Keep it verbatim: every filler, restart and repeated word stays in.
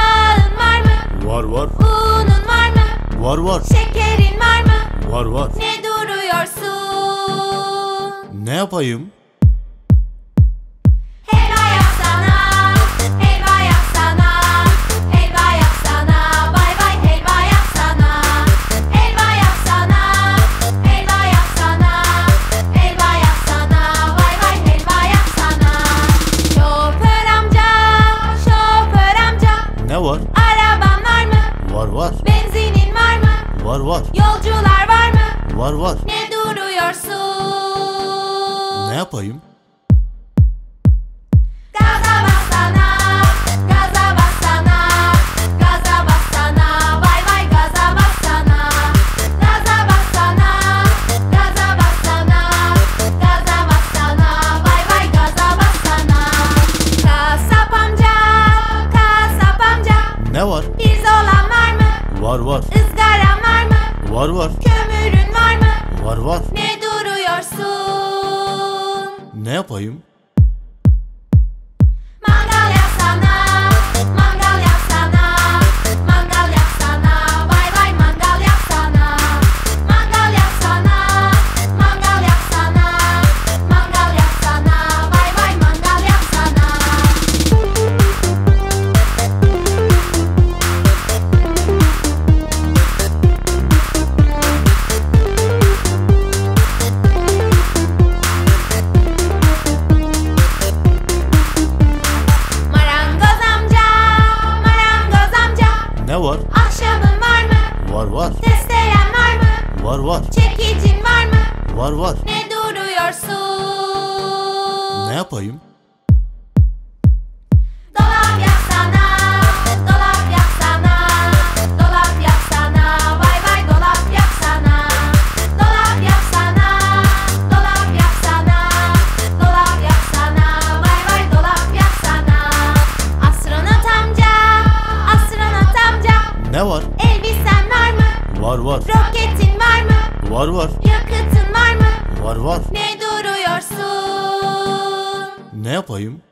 Yağın var mı? Var var. Unun var mı? Var var. Şekerin var mı? Var var. Ne duruyorsun? Ne yapayım? Helva yapsana, helva yapsana, helva yapsana, bay bay helva yapsana, helva yapsana, helva yapsana, helva yapsana, bay bay helva yapsana. Şoför amca, şoför amca, Ne var? araban var mı? Var var. Benzinin var mı? Var var. Yolcular var mı? Var var. Ne duruyorsun? Ne yapayım? Gaza bassana, gaza bassana, gaza bassana, bay bay gaza bassana, gaza bassana, gaza bassana, gaza bassana, bay bay gaza bassana. Kasap amca, kasap amca, Ne var? pirzolan var mı? Var var. Izgaran var mı? Var var. Kömürün var mı? Var var. Ne duruyorsun? Ne yapayım? Mangal yapsana, mangal yapsana, mangal yapsana, bay bay mangal yapsana, mangal yapsana, mangal yapsana, mangal yapsana, bay bay mangal yapsana. Marangoz amca, marangoz amca, Ne var? ahşabın var mı? Var var. Testeren var mı? Var var. Çekicin var mı? Var var. Ne duruyorsun? Ne yapayım? Dolap yapsana, dolap yapsana, dolap yapsana, bay bay dolap yapsana, dolap yapsana, dolap yapsana, dolap yapsana, bay bay dolap yapsana. Astronot amca, astronot amca, Ne var? elbisen var mı? Var var. Roketin var mı? Var var. Yakıtın var mı? Var var. Ne duruyorsun? Ne yapayım?